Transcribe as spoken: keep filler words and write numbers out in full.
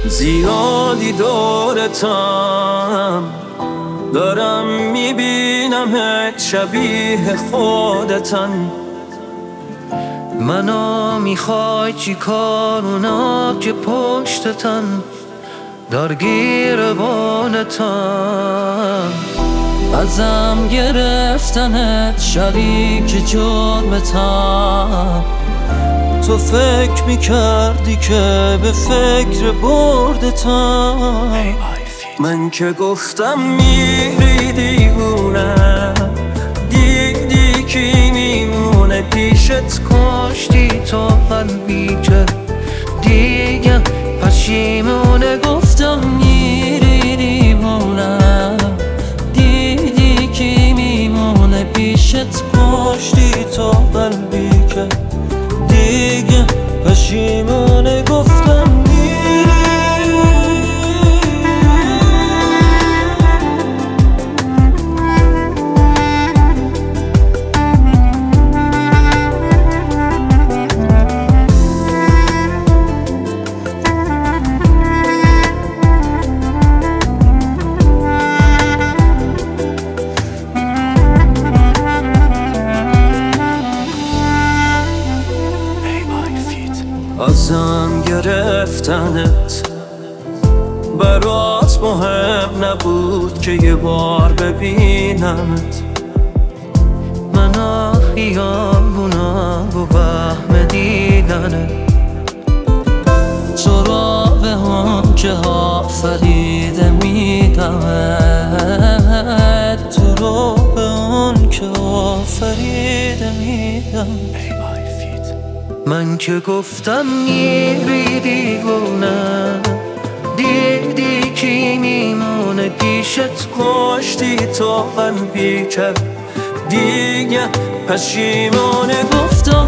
زیادی دورتم، دارم میبینمت شبیه خودتن. منو میخوای چی کار اونا که پشتتن درگیر بالتن. ازم گرفتنت شریک جرمتم. تو فکر میکردی که به فکر بردتم. من که گفتم میری دیوونه، دیدی کی میمونه پیشت. کاشتی تو قلبی که دیگه پشیمونه. گفتم میری دیوونه، دیدی کی میمونه پیشت. کاشتی تو قلبی که دیگه پشیمونه. گفتم ازم گرفتنت برات مهم نبود که یه بار ببینمت. من خیابونم و وهم دیدنت. تو را به هم که آفریده میدمت. تو را به هم که آفریده میدم. من که گفتم میری دیوونه، دیدی کی میمونه پیشت. کاشتی تو قلبی که دیگه پشیمونه. گفتم